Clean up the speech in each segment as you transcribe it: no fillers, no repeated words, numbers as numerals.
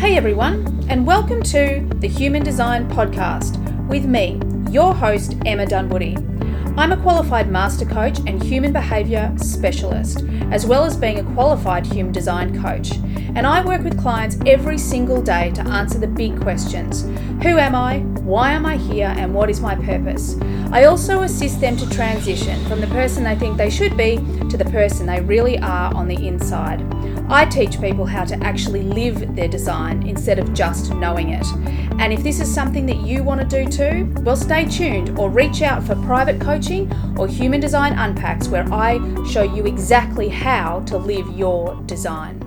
Hey everyone, and welcome to the Human Design Podcast with me, your host, Emma Dunwoody. I'm a qualified master coach and human behaviour specialist, as well as being a qualified human design coach. And I work with clients every single day to answer the big questions. Who am I? Why am I here? And what is my purpose? I also assist them to transition from the person they think they should be to the person they really are on the inside. I teach people how to actually live their design instead of just knowing it. And if this is something that you want to do too, well, stay tuned or reach out for private coaching or Human Design Unpacks, where I show you exactly how to live your design.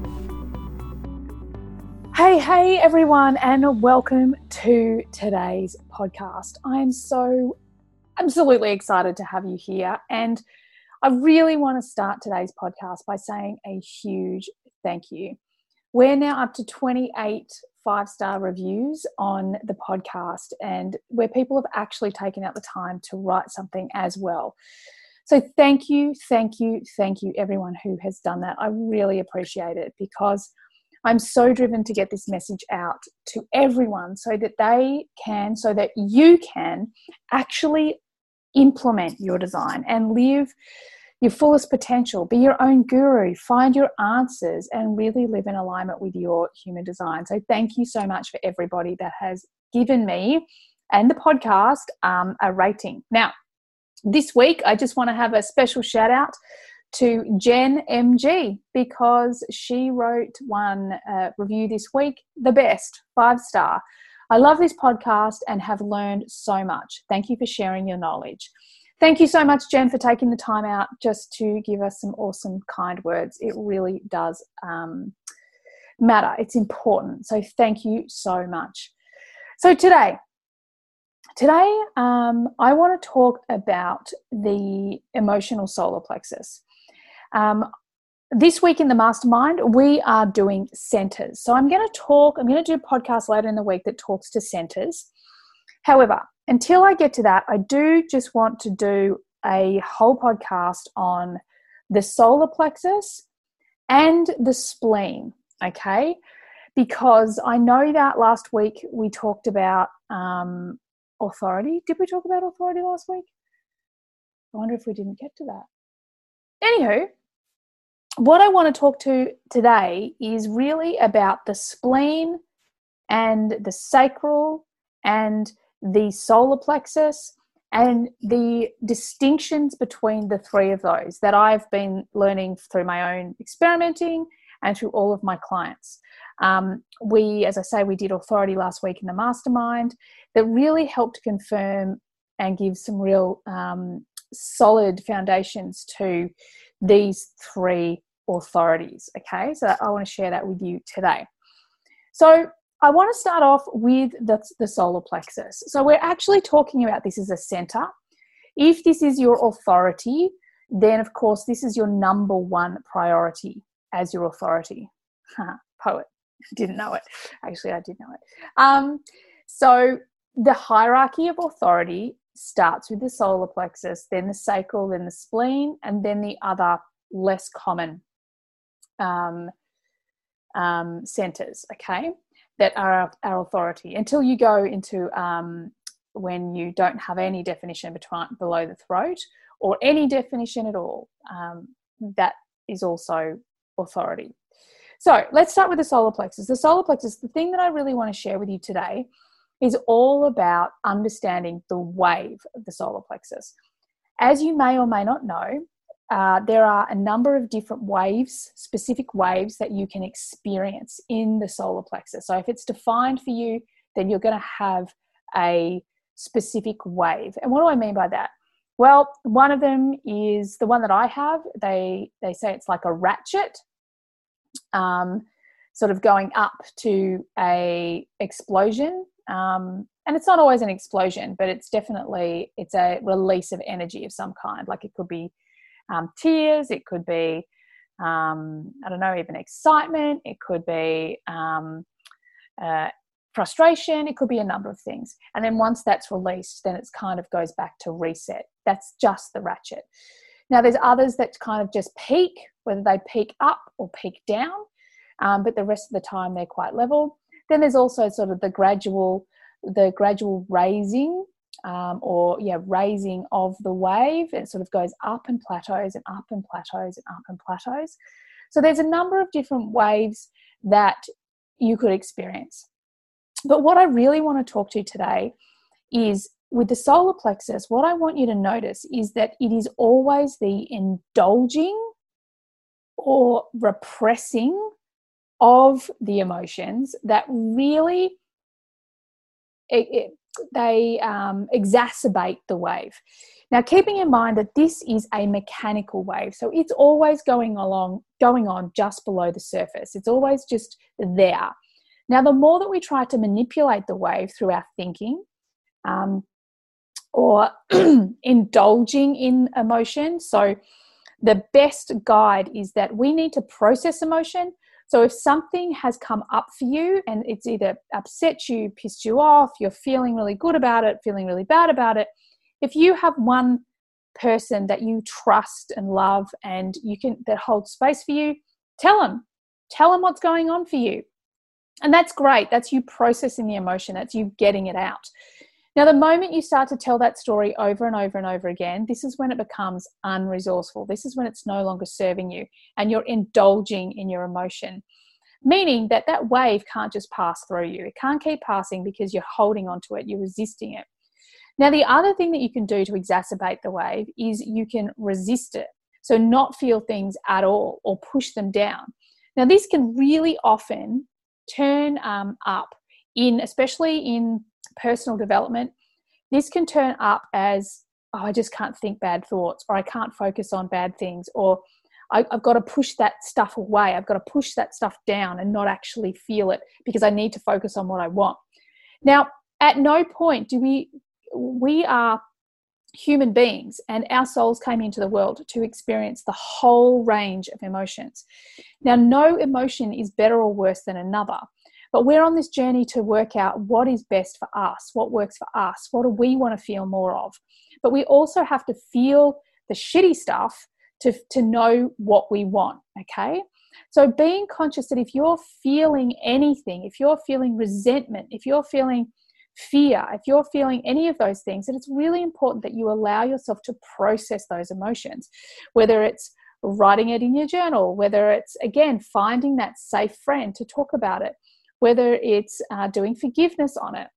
Hey everyone, and welcome to today's podcast. I am so absolutely excited to have you here, and I really want to start today's podcast by saying a huge thank you. We're now up to 28 5-star reviews on the podcast, and where people have actually taken out the time to write something as well. So thank you everyone who has done that. I really appreciate it, because I'm so driven to get this message out to everyone so that you can actually implement your design and live your fullest potential, be your own guru, find your answers, and really live in alignment with your human design. So thank you so much for everybody that has given me and the podcast a rating. Now, this week, I just want to have a special shout out to Jen MG, because she wrote one review this week, the best, 5-star. I love this podcast and have learned so much. Thank you for sharing your knowledge. Thank you so much, Jen, for taking the time out just to give us some awesome, kind words. It really does matter. It's important. So thank you so much. So today, I want to talk about the emotional solar plexus. This week in the mastermind, we are doing centers. So I'm going to do a podcast later in the week that talks to centers. However, until I get to that, I do just want to do a whole podcast on the solar plexus and the spleen, okay? Because I know that last week we talked about authority. Did we talk about authority last week? I wonder if we didn't get to that. Anywho, what I want to talk to today is really about the spleen and the sacral and the solar plexus and the distinctions between the three of those that I've been learning through my own experimenting and through all of my clients. We did authority last week in the mastermind that really helped confirm and give some real solid foundations to these three authorities. Okay, so I want to share that with you today. So I want to start off with the solar plexus. So we're actually talking about this as a center. If this is your authority, then of course this is your number one priority as your authority. Poet. Didn't know it. Actually, I did know it. So the hierarchy of authority starts with the solar plexus, then the sacral, then the spleen, and then the other less common centers, okay, that are our authority, until you go into when you don't have any definition below the throat or any definition at all. That is also authority. So let's start with the solar plexus. The solar plexus, the thing that I really want to share with you today is all about understanding the wave of the solar plexus. As you may or may not know, there are a number of different waves, specific waves that you can experience in the solar plexus. So if it's defined for you, then you're going to have a specific wave. And what do I mean by that? Well, one of them is the one that I have. They say it's like a ratchet, sort of going up to a explosion. And it's not always an explosion, but it's a release of energy of some kind. Like it could be tears, it could be, even excitement, it could be frustration, it could be a number of things. And then once that's released, then it's kind of goes back to reset. That's just the ratchet. Now there's others that kind of just peak, whether they peak up or peak down. but the rest of the time they're quite level. Then there's also sort of the gradual raising, raising of the wave. It sort of goes up and plateaus and up and plateaus and up and plateaus. So there's a number of different waves that you could experience. But what I really want to talk to today is with the solar plexus, what I want you to notice is that it is always the indulging or repressing of the emotions that really they exacerbate the wave. Now, keeping in mind that this is a mechanical wave, so it's always going on just below the surface. It's always just there. Now, the more that we try to manipulate the wave through our thinking or indulging in emotion, so the best guide is that we need to process emotion. So if something has come up for you and it's either upset you, pissed you off, you're feeling really good about it, feeling really bad about it, if you have one person that you trust and love and that holds space for you, tell them what's going on for you. And that's great. That's you processing the emotion. That's you getting it out. Now, the moment you start to tell that story over and over and over again, this is when it becomes unresourceful. This is when it's no longer serving you and you're indulging in your emotion, meaning that that wave can't just pass through you. It can't keep passing because you're holding onto it. You're resisting it. Now, the other thing that you can do to exacerbate the wave is you can resist it. So not feel things at all or push them down. Now, this can really often turn up especially in personal development. This can turn up as, I just can't think bad thoughts, or I can't focus on bad things, or I've got to push that stuff away. I've got to push that stuff down and not actually feel it because I need to focus on what I want. Now, at no point do we are human beings and our souls came into the world to experience the whole range of emotions. Now, no emotion is better or worse than another. But we're on this journey to work out what is best for us, what works for us, what do we want to feel more of. But we also have to feel the shitty stuff to know what we want, okay? So being conscious that if you're feeling anything, if you're feeling resentment, if you're feeling fear, if you're feeling any of those things, then it's really important that you allow yourself to process those emotions, whether it's writing it in your journal, whether it's, again, finding that safe friend to talk about it, whether it's doing forgiveness on it,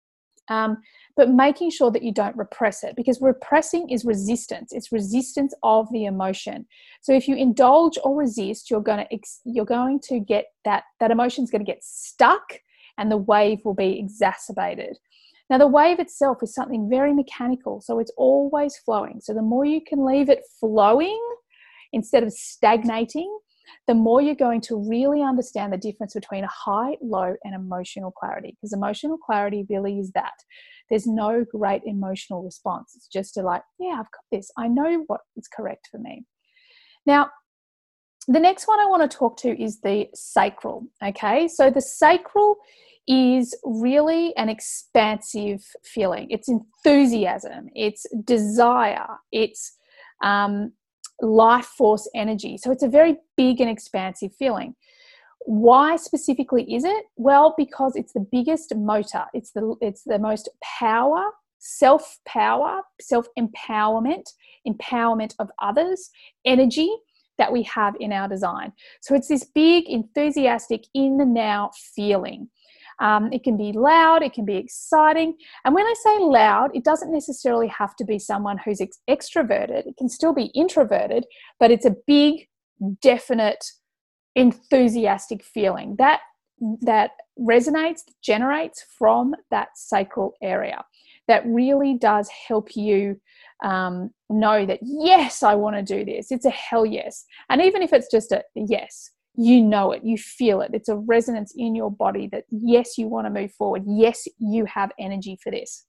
but making sure that you don't repress it, because repressing is resistance. It's resistance of the emotion. So if you indulge or resist, you're going to get that emotion's going to get stuck and the wave will be exacerbated. Now, the wave itself is something very mechanical, so it's always flowing. So the more you can leave it flowing instead of stagnating, the more you're going to really understand the difference between a high, low, and emotional clarity. Because emotional clarity really is that. There's no great emotional response. It's just I've got this. I know what is correct for me. Now, the next one I want to talk to is the sacral. Okay, so the sacral is really an expansive feeling. It's enthusiasm. It's desire. It's life force energy. So it's a very big and expansive feeling. Why specifically is it? Well, because it's the biggest motor. It's the most power, self-power, self-empowerment, empowerment of others, energy that we have in our design. So it's this big, enthusiastic, in the now feeling. It can be loud, it can be exciting. And when I say loud, it doesn't necessarily have to be someone who's extroverted. It can still be introverted, but it's a big, definite, enthusiastic feeling that resonates, generates from that sacral area. That really does help you know that, yes, I want to do this. It's a hell yes. And even if it's just a yes, you know it, you feel it. It's a resonance in your body that, yes, you want to move forward. Yes, you have energy for this.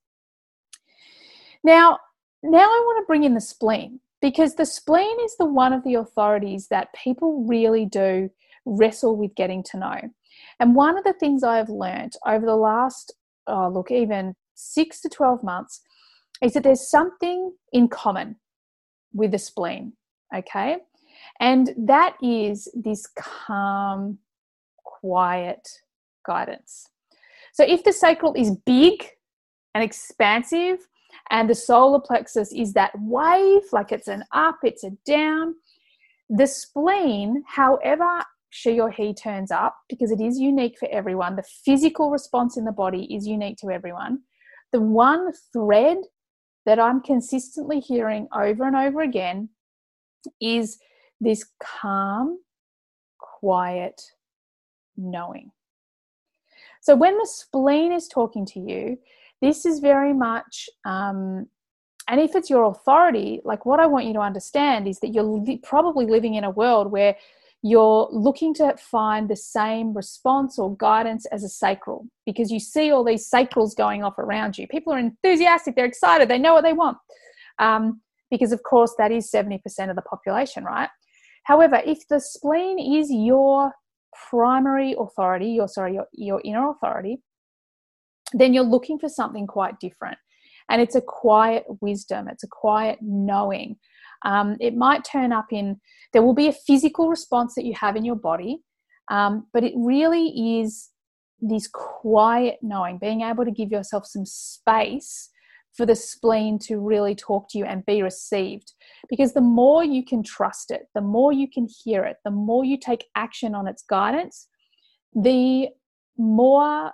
Now I want to bring in the spleen, because the spleen is the one of the authorities that people really do wrestle with getting to know. And one of the things I've learned over the last, even 6 to 12 months, is that there's something in common with the spleen, okay? And that is this calm, quiet guidance. So if the sacral is big and expansive and the solar plexus is that wave, like it's an up, it's a down, the spleen, however she or he turns up, because it is unique for everyone, the physical response in the body is unique to everyone. The one thread that I'm consistently hearing over and over again is this calm, quiet knowing. So when the spleen is talking to you, this is very much, and if it's your authority, like what I want you to understand is that you're probably living in a world where you're looking to find the same response or guidance as a sacral, because you see all these sacrals going off around you. People are enthusiastic, they're excited, they know what they want, because of course that is 70% of the population, right? However, if the spleen is your primary authority, your inner authority, then you're looking for something quite different. And it's a quiet wisdom, it's a quiet knowing. It might turn up there will be a physical response that you have in your body, but it really is this quiet knowing, being able to give yourself some space for the spleen to really talk to you and be received. Because the more you can trust it, the more you can hear it, the more you take action on its guidance, the more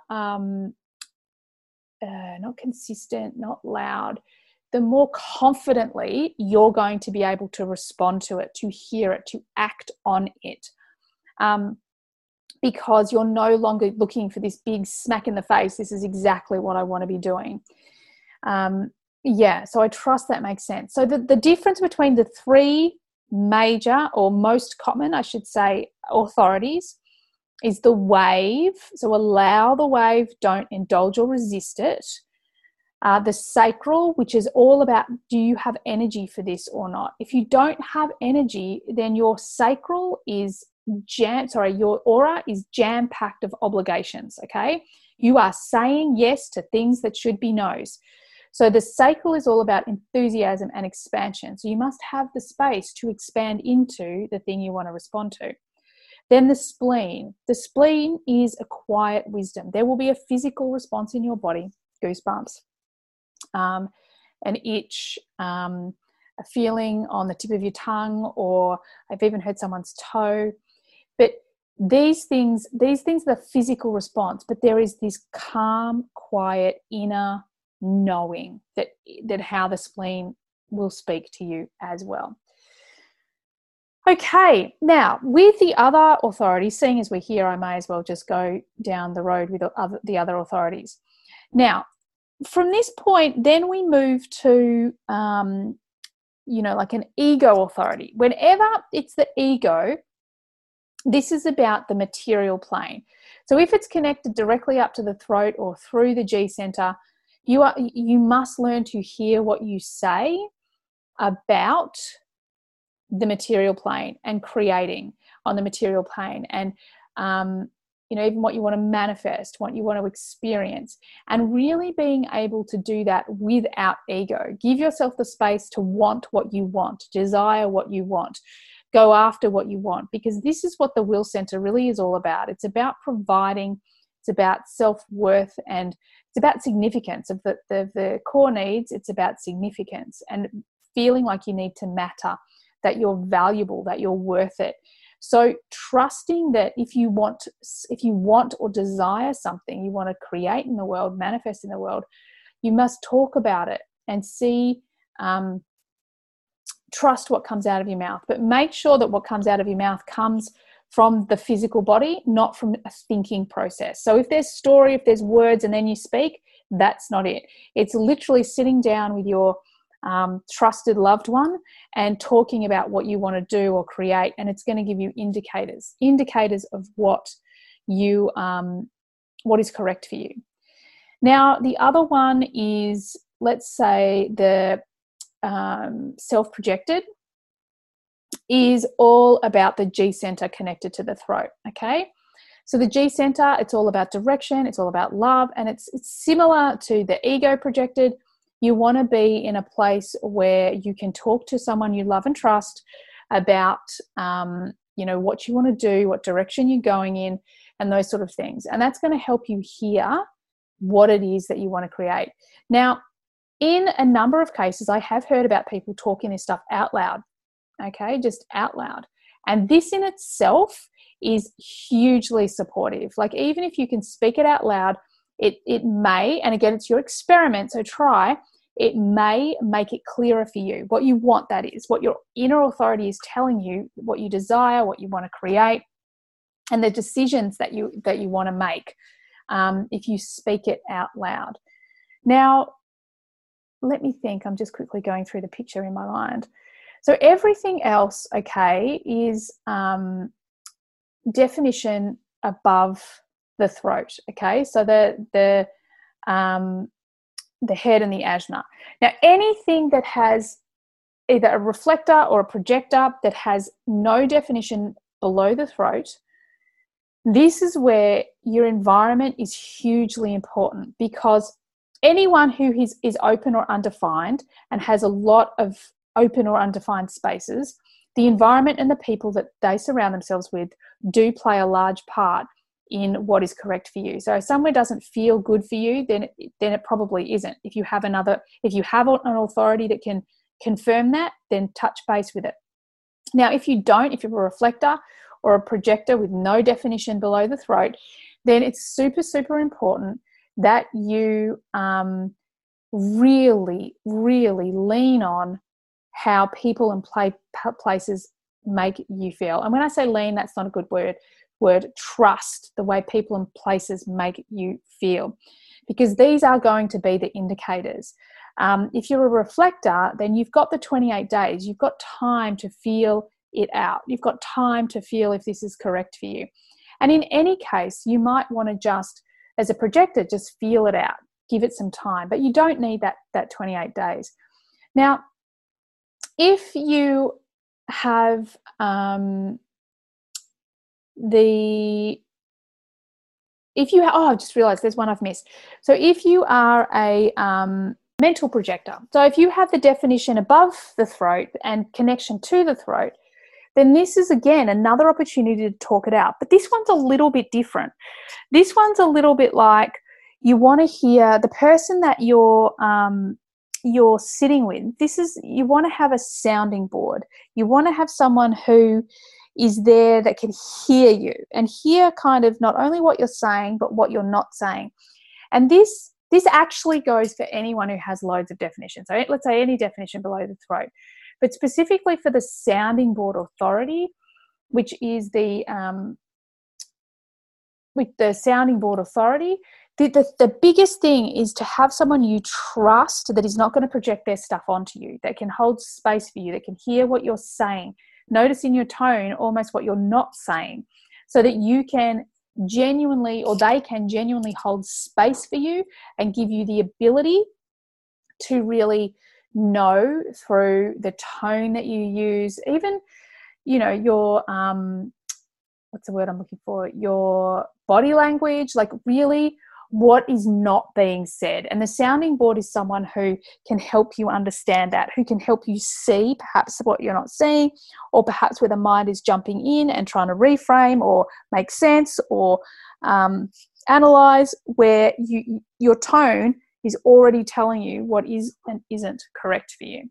not consistent, not loud, the more confidently you're going to be able to respond to it, to hear it, to act on it. Because you're no longer looking for this big smack in the face, this is exactly what I want to be doing. So I trust that makes sense. So the difference between the three major, or most common, I should say, authorities is the wave. So allow the wave, don't indulge or resist it. The sacral, which is all about, do you have energy for this or not? If you don't have energy, then your sacral is your aura is jam-packed of obligations, okay? You are saying yes to things that should be no's. So the sacral is all about enthusiasm and expansion. So you must have the space to expand into the thing you want to respond to. Then the spleen. The spleen is a quiet wisdom. There will be a physical response in your body, goosebumps, an itch, a feeling on the tip of your tongue, or I've even heard someone's toe. But these things are the physical response, but there is this calm, quiet, inner knowing that how the spleen will speak to you as well. Okay, now with the other authorities, seeing as we're here, I may as well just go down the road with the other authorities. Now, from this point, then we move to, like an ego authority. Whenever it's the ego, this is about the material plane. So if it's connected directly up to the throat or through the G center, you must learn to hear what you say about the material plane and creating on the material plane, and even what you want to manifest, what you want to experience, and really being able to do that without ego. Give yourself the space to want what you want, desire what you want, go after what you want, because this is what the will center really is all about. It's about providing, it's about self-worth, and it's about significance of the core needs. It's about significance and feeling like you need to matter, that you're valuable, that you're worth it. So trusting that if you want or desire something, you want to create in the world, manifest in the world, you must talk about it and see, trust what comes out of your mouth. But make sure that what comes out of your mouth comes from the physical body, not from a thinking process. So if there's story, if there's words, and then you speak, that's not it. It's literally sitting down with your trusted loved one and talking about what you want to do or create, and it's going to give you indicators of what is correct for you. Now the other one is, let's say, the self-projected is all about the G center connected to the throat. Okay, so the G center, it's all about direction, it's all about love, and it's similar to the ego projected. You want to be in a place where you can talk to someone you love and trust about what you want to do, what direction you're going in, and those sort of things. And that's going to help you hear what it is that you want to create. Now, in a number of cases, I have heard about people talking this stuff out loud, okay, just out loud. And this in itself is hugely supportive. Like, even if you can speak it out loud, it may, and again, it's your experiment, so try, it may make it clearer for you what you want, that is, what your inner authority is telling you, what you desire, what you want to create, and the decisions that you want to make if you speak it out loud. Now, let me think. I'm just quickly going through the picture in my mind. So everything else, okay, is definition above the throat, okay? So the head and the ajna. Now, anything that has either a reflector or a projector that has no definition below the throat, this is where your environment is hugely important, because anyone who is open or undefined and has a lot of open or undefined spaces, the environment and the people that they surround themselves with do play a large part in what is correct for you. So if somewhere doesn't feel good for you, then it probably isn't. If you have an authority that can confirm that, then touch base with it. Now, if you don't, if you're a reflector or a projector with no definition below the throat, then it's super, super important that you really, really lean on how people and places make you feel. And when I say lean, that's not a good word. Trust the way people and places make you feel, because these are going to be the indicators. If you're a reflector, then you've got the 28 days. You've got time to feel it out. You've got time to feel if this is correct for you. And in any case, you might want to just, as a projector, just feel it out. Give it some time. But you don't need that 28 days. Now, if you have I just realized there's one I've missed. So if you are a mental projector, so if you have the definition above the throat and connection to the throat, then this is, again, another opportunity to talk it out. But this one's a little bit different. This one's a little bit like, you want to hear the person that you're sitting with. You want to have a sounding board. You want to have someone who is there that can hear you and hear kind of not only what you're saying, but what you're not saying. And this actually goes for anyone who has loads of definitions. So let's say any definition below the throat, but specifically for the sounding board authority, which is with the sounding board authority, the biggest thing is to have someone you trust that is not going to project their stuff onto you, that can hold space for you, that can hear what you're saying, notice in your tone almost what you're not saying, so that you can genuinely, or they can genuinely hold space for you and give you the ability to really know through the tone that you use, even, your, what's the word I'm looking for? Your body language, like really what is not being said. And the sounding board is someone who can help you understand that, who can help you see perhaps what you're not seeing, or perhaps where the mind is jumping in and trying to reframe or make sense or analyze, where your tone is already telling you what is and isn't correct for you.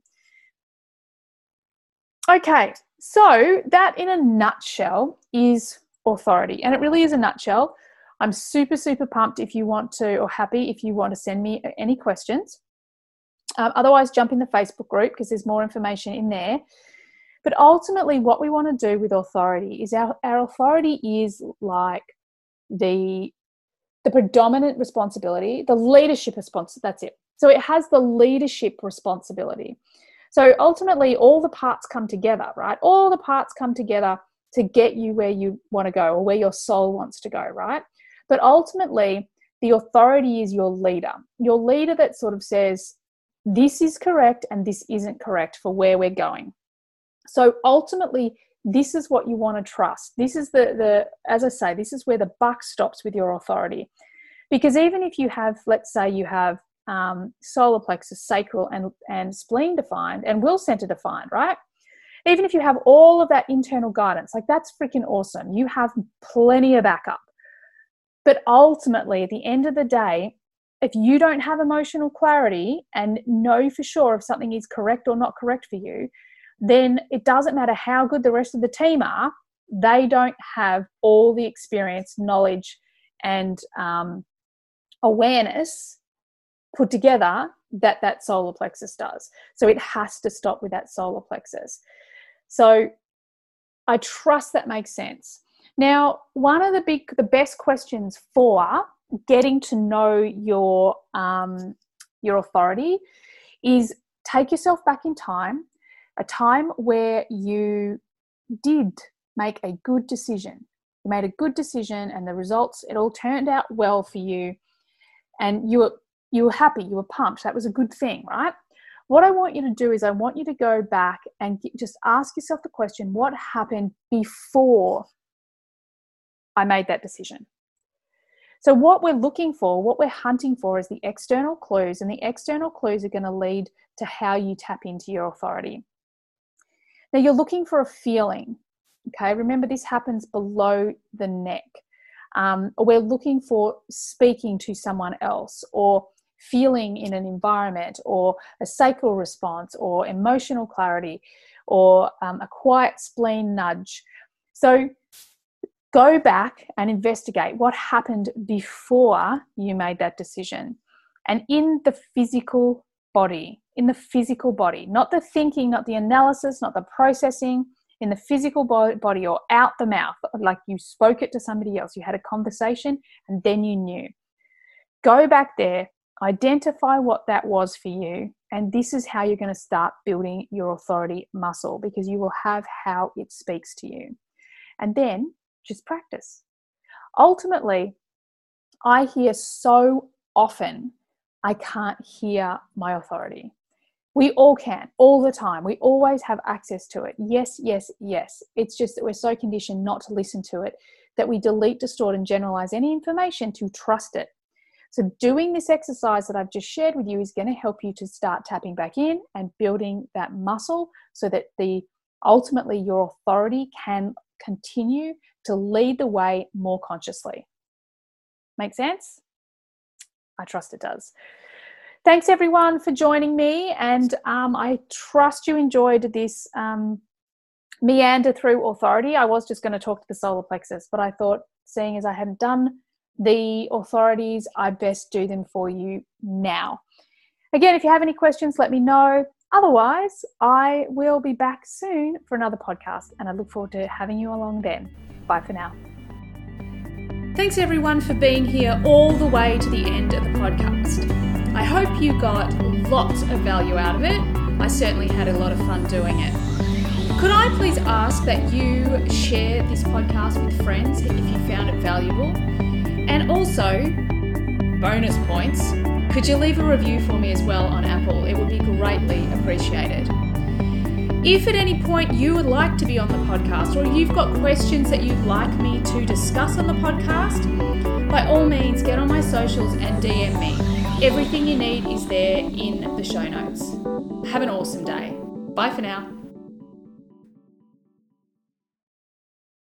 Okay, so that in a nutshell is authority, and it really is a nutshell. I'm super, super pumped if you want to, or happy if you want to send me any questions. Otherwise, jump in the Facebook group because there's more information in there. But ultimately, what we want to do with authority is our authority is like the predominant responsibility, the leadership responsibility. That's it. So it has the leadership responsibility. So ultimately, all the parts come together, right? All the parts come together to get you where you want to go, or where your soul wants to go, right? But ultimately, the authority is your leader that sort of says, this is correct and this isn't correct for where we're going. So ultimately, this is what you want to trust. This is as I say, this is where the buck stops with your authority. Because even if you have, let's say you have solar plexus, sacral and spleen defined and will center defined, right? Even if you have all of that internal guidance, like that's freaking awesome. You have plenty of backup. But ultimately, at the end of the day, if you don't have emotional clarity and know for sure if something is correct or not correct for you, then it doesn't matter how good the rest of the team are. They don't have all the experience, knowledge, and awareness put together that solar plexus does. So it has to stop with that solar plexus. So I trust that makes sense. Now, one of the best questions for getting to know your authority is take yourself back in time, a time where you did make a good decision. You made a good decision and the results, it all turned out well for you, and you were happy, you were pumped. That was a good thing, right? What I want you to do is I want you to go back and just ask yourself the question, what happened before I made that decision? So what we're looking for, what we're hunting for is the external clues, and the external clues are going to lead to how you tap into your authority. Now you're looking for a feeling, okay? Remember, this happens below the neck. We're looking for speaking to someone else, or feeling in an environment, or a sacral response, or emotional clarity, or a quiet spleen nudge. So go back and investigate what happened before you made that decision. And in the physical body, not the thinking, not the analysis, not the processing, in the physical body or out the mouth, like you spoke it to somebody else, you had a conversation and then you knew. Go back there, identify what that was for you, and this is how you're going to start building your authority muscle, because you will have how it speaks to you. And then just practice. Ultimately, I hear so often, I can't hear my authority. We all can, all the time. We always have access to it. Yes, yes, yes. It's just that we're so conditioned not to listen to it that we delete, distort, and generalize any information to trust it. So doing this exercise that I've just shared with you is going to help you to start tapping back in and building that muscle so that ultimately your authority can continue to lead the way more consciously. Make sense? I trust it does. Thanks everyone for joining me, and I trust you enjoyed this meander through authority. I was just going to talk to the solar plexus, but I thought, seeing as I hadn't done the authorities, I'd best do them for you now. Again, if you have any questions, let me know. Otherwise, I will be back soon for another podcast, and I look forward to having you along then. Bye for now. Thanks everyone for being here all the way to the end of the podcast. I hope you got lots of value out of it. I certainly had a lot of fun doing it. Could I please ask that you share this podcast with friends if you found it valuable? And also, bonus points, could you leave a review for me as well on Apple? It would be greatly appreciated. If at any point you would like to be on the podcast, or you've got questions that you'd like me to discuss on the podcast, by all means get on my socials and DM me. Everything you need is there in the show notes. Have an awesome day. Bye for now.